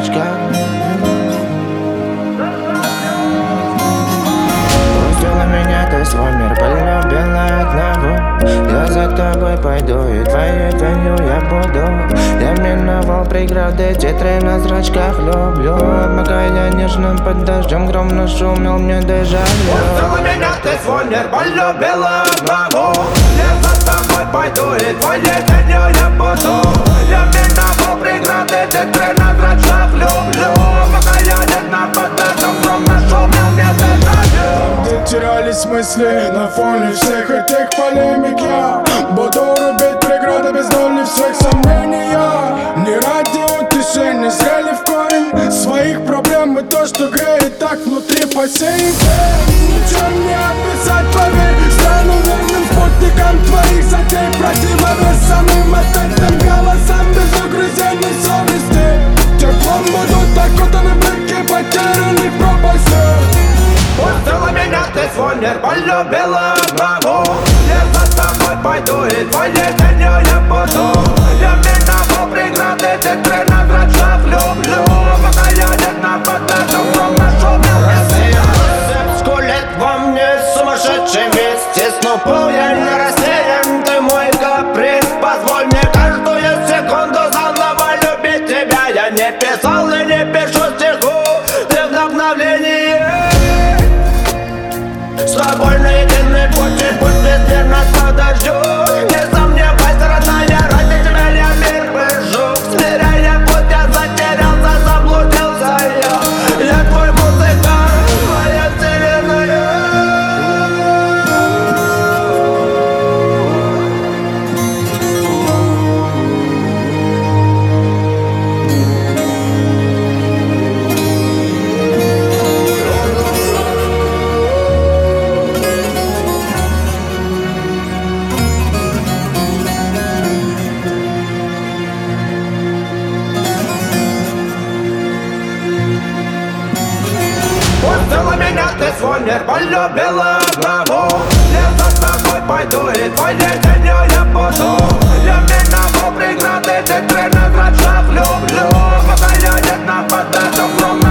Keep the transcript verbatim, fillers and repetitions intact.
зрачках. Пустила меня, ты свой мир полюбила одного. Я за тобой пойду и твоей тенью я буду. Я миновал преграды, титры на зрачках люблю. Обмакая нежным под дождем, гром нашумел мне дежавю. Пустила меня, ты свой мир полюбила одного. Я за тобой пойду и твоей тенью я буду. Я миновал преграды, титры на зрачках люблю. Обмакая нежным под дождем, гром нашумел мне дежавю. Где терялись мысли на фоне всех этих полемик, я буду рубить преграды без доли всех сомнений. Я не ради утешения зрели в корень своих проблем, и то, что греет так внутри посеет. Ничем не описать, поверь, стану верным спутником твоих затей, противовес самым ответным голосам без угрызений совести. Теплом будут окутаны блики потерянных в пропасти. Пустила меня, ты свой мир полюбила одного. Я за тобой пойду и твоей тенью я буду. Я миновал преграды, титры на зрачках люблю. Пока я нежно под дождем, гром нашумел мне. Скулит во мне сумасшедший вместе с нупу. Я не растерян, ты мой каприз. Позволь мне каждую секунду заново любить тебя. Я не писал и не пишу стиху, ты вдохновение. С тобой на единый путь, и пусть без верности дождю. Не сомневайся, родная, ради тебя я мир пишу. Смиряя путь, я затерялся, заблудился я. Я твой музыкант, моя вселенная. Пустила меня, ты свой мир полюбила одного. Я за тобой пойду и твоей тенью я буду. Я миновал преграды, титры на зрачках люблю. Пока я нежно под дождем, гром